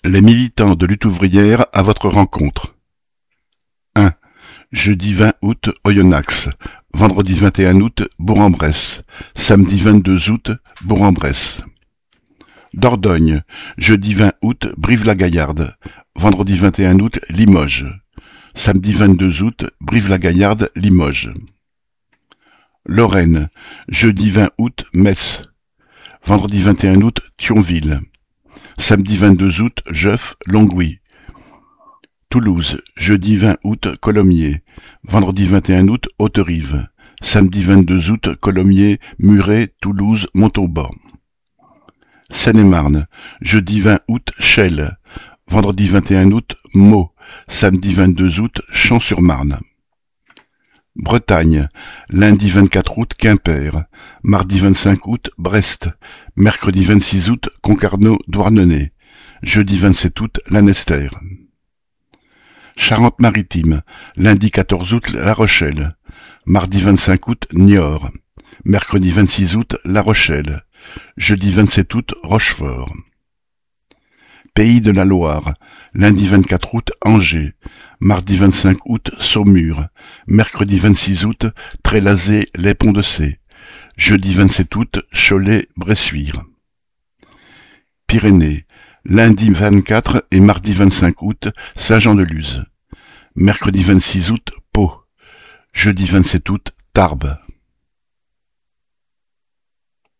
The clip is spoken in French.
Les militants de lutte ouvrière à votre rencontre. 1. Jeudi 20 août, Oyonnax. Vendredi 21 août, Bourg-en-Bresse. Samedi 22 août, Bourg-en-Bresse. Dordogne. Jeudi 20 août, Brive-la-Gaillarde. Vendredi 21 août, Limoges. Samedi 22 août, Brive-la-Gaillarde, Limoges. Lorraine. Jeudi 20 août, Metz. Vendredi 21 août, Thionville. Samedi 22 août, Jeuf, Longwy. Toulouse. Jeudi 20 août, Colomiers. Vendredi 21 août, Haute-Rive. Samedi 22 août, Colomiers, Muret, Toulouse, Montauban. Seine-et-Marne. Jeudi 20 août, Chelles. Vendredi 21 août, Meaux. Samedi 22 août, Champs-sur-Marne. Bretagne. Lundi 24 août, Quimper. Mardi 25 août, Brest. Mercredi 26 août, Concarneau, Douarnenez. Jeudi 27 août, Lanester. Charente-Maritime. Lundi 14 août, La Rochelle. Mardi 25 août, Niort. Mercredi 26 août, La Rochelle. Jeudi 27 août, Rochefort. Pays de la Loire. Lundi 24 août, Angers. Mardi 25 août, Saumur. Mercredi 26 août, Trélazé, les Ponts-de-Cé. Jeudi 27 août, Cholet, Bressuire. Pyrénées. Lundi 24 et mardi 25 août, Saint-Jean-de-Luz. Mercredi 26 août, Pau. Jeudi 27 août, Tarbes.